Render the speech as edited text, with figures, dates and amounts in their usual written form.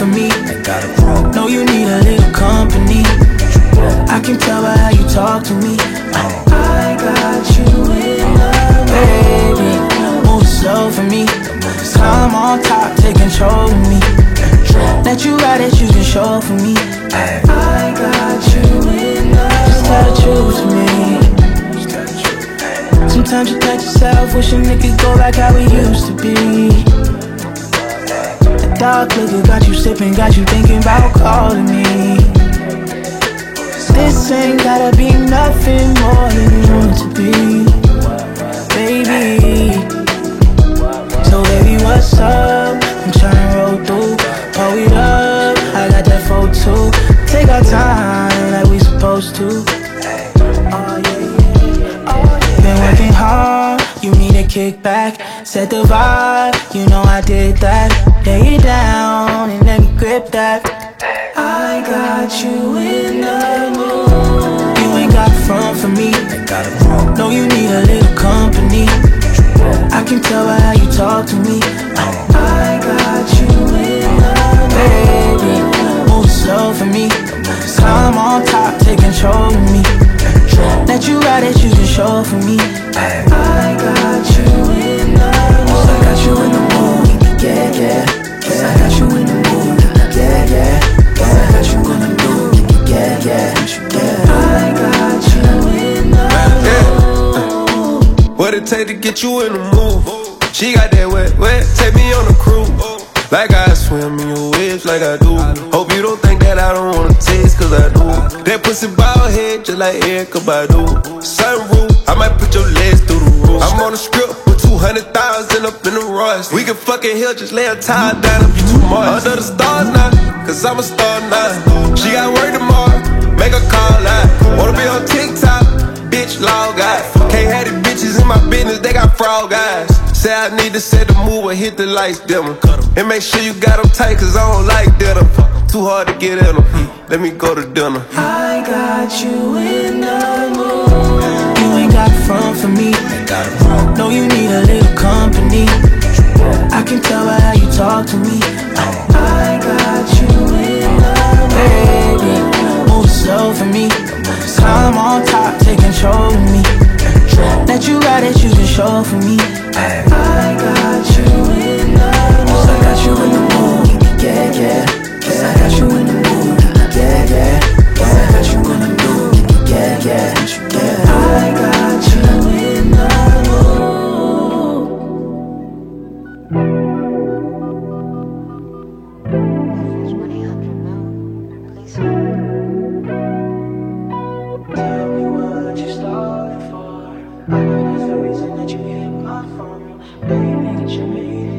for me. Know you need a little company. I can tell by how you talk to me. I got you in love, baby. Move slow for me. Come on top, take control of me. Let you ride it, you can show for me. I got you in love. Just tell the truth to me. Sometimes you catch yourself wishing it could go like how we used to be. The dark liquor got you sipping, got you thinking about calling me. This ain't gotta be nothing more than you want it to be, baby. So baby, what's up? I'm tryna roll through, pull it up, I got that photo. Take our time like we supposed to. Oh yeah. Been working hard, you need a kickback. Set the vibe, you know I did that. Lay it down and let me grip that. I got you in the mood. You ain't got front for me. No, you need a little company. I can tell by how you talk to me. I got you in love, baby. Move slow for me. Come on top, take control of me. Let you ride it, you can show for me. I got you in love. Cause I got you in the mood. Yeah, yeah. Cause I got you in the mood. Yeah, yeah. Cause I got you in the mood. Yeah, yeah. I got you in the mood. What it take to get you in the mood? She got that wet, take me on a cruise. Like I swim in your waves like I do. Hope you don't think that I don't wanna taste, cause I do. That pussy bald head just like Erykah Badu. Sunroof, I might put your legs through the roof. I'm on a script with 200,000 up in the Royce. We can fucking hill, just lay a tile down if you too much. Under the stars now, cause I'm a star now. She got work tomorrow, make a call out. Wanna be on TikTok, bitch log out. Can't have these bitches in my business, they got fraud guys. Say I need to set the mood or hit the lights dimmer. And make sure you got them tight, cause I don't like dinner. Too hard to get in them, let me go to dinner. I got you in the mood. You ain't got front for me. No, you need a little company. I can tell by how you talk to me. I got you in love, baby. Move slow for me. Come on top, take control of me. Let you ride it, you can show for me. I got you in love. Cause I got you in the mood. Yeah, yeah. Cause I got you in the mood. Yeah, yeah. Cause I got you in the mood. Yeah, yeah. I got you in the Tell me what you started for. I know that's the reason that you hit my phone. Baby, get your meeting.